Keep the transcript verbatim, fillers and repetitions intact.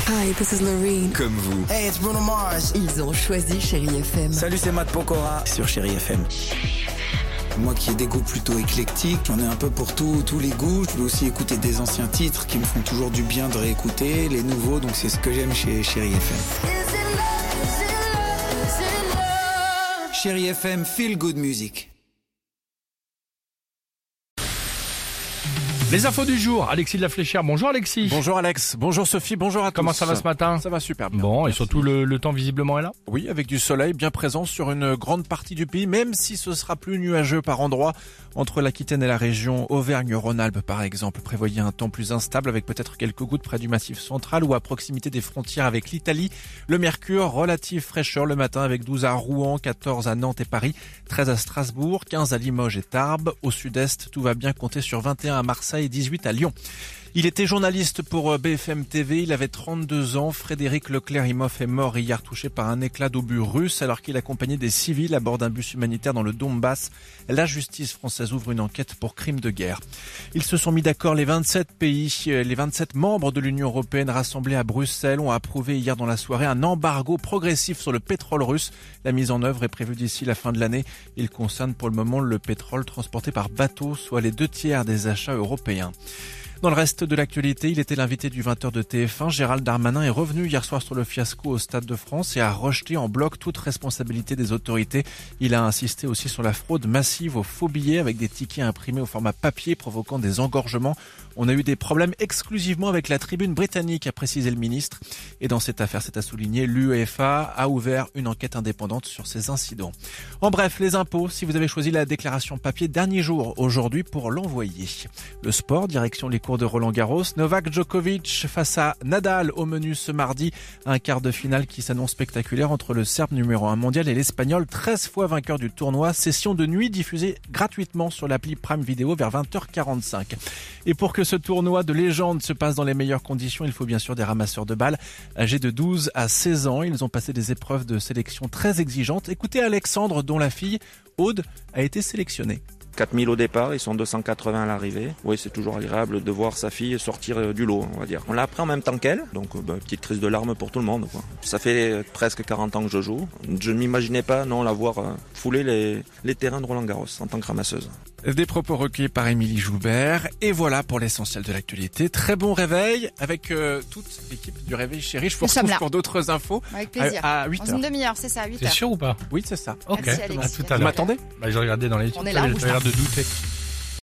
Hi, this is Loreen. Comme vous. Hey, it's Bruno Mars. Ils ont choisi Chérie F M. Salut, c'est Matt Pokora sur Chérie F M. Moi qui ai des goûts plutôt éclectiques, j'en ai un peu pour tout, tous les goûts. Je peux aussi écouter des anciens titres qui me font toujours du bien de réécouter, les nouveaux, donc c'est ce que j'aime chez Chérie F M. Chérie F M, feel good music. Les infos du jour, Alexis de la Fléchière. Bonjour Alexis. Bonjour Alex, bonjour Sophie, bonjour à tous. Comment ça va ce matin? Ça va super bien. Bon, Merci. et surtout le, le temps visiblement est là? Oui, avec du soleil bien présent sur une grande partie du pays, même si ce sera plus nuageux par endroits. Entre l'Aquitaine et la région Auvergne-Rhône-Alpes par exemple, prévoyez un temps plus instable avec peut-être quelques gouttes près du Massif central ou à proximité des frontières avec l'Italie. Le mercure, relative fraîcheur le matin avec douze à Rouen, quatorze à Nantes et Paris, treize à Strasbourg, quinze à Limoges et Tarbes. Au sud-est, tout va bien compter sur vingt et un à Marseille et dix-huit à Lyon. Il était journaliste pour B F M T V, il avait trente-deux ans. Frédéric Leclerc-Imhoff est mort hier touché par un éclat d'obus russe alors qu'il accompagnait des civils à bord d'un bus humanitaire dans le Donbass. La justice française ouvre une enquête pour crime de guerre. Ils se sont mis d'accord, les vingt-sept pays, les vingt-sept membres de l'Union européenne rassemblés à Bruxelles ont approuvé hier dans la soirée un embargo progressif sur le pétrole russe. La mise en œuvre est prévue d'ici la fin de l'année. Il concerne pour le moment le pétrole transporté par bateau, soit les deux tiers des achats européens. Dans le reste de l'actualité, il était l'invité du vingt heures de T F un. Gérald Darmanin est revenu hier soir sur le fiasco au Stade de France et a rejeté en bloc toute responsabilité des autorités. Il a insisté aussi sur la fraude massive aux faux billets avec des tickets imprimés au format papier provoquant des engorgements. On a eu des problèmes exclusivement avec la tribune britannique, a précisé le ministre. Et dans cette affaire, c'est à souligner, l'UEFA a ouvert une enquête indépendante sur ces incidents. En bref, les impôts, si vous avez choisi la déclaration papier, dernier jour aujourd'hui pour l'envoyer. Le sport, direction les cours de Roland-Garros. Novak Djokovic face à Nadal au menu ce mardi. Un quart de finale qui s'annonce spectaculaire entre le Serbe numéro un mondial et l'Espagnol, treize fois vainqueur du tournoi. Session de nuit diffusée gratuitement sur l'appli Prime Video vers vingt heures quarante-cinq. Et pour que ce tournoi de légende se passe dans les meilleures conditions, il faut bien sûr des ramasseurs de balles. Âgés de douze à seize ans, ils ont passé des épreuves de sélection très exigeantes. Écoutez Alexandre, dont la fille, Aude, a été sélectionnée. quatre mille au départ, ils sont deux cent quatre-vingts à l'arrivée. Oui, c'est toujours agréable de voir sa fille sortir du lot, on va dire. On l'a appris en même temps qu'elle, donc bah, petite crise de larmes pour tout le monde, quoi. Ça fait presque quarante ans que je joue. Je ne m'imaginais pas, non, la voir euh, fouler les, les terrains de Roland-Garros en tant que ramasseuse. Des propos recueillis par Émilie Joubert. Et voilà pour l'essentiel de l'actualité. Très bon réveil avec euh, toute l'équipe du Réveil Chéri. Je vous retrouve pour d'autres infos. Avec plaisir. À, à huit heures. Dans une demi-heure, c'est ça, à huit C'est heures. sûr ou pas? Oui, c'est ça. Ok, Merci, Alexis. à tout à Vous l'heure. m'attendez? Bah, je regardais dans les On est là, j'ai bouge l'air pas. de douter.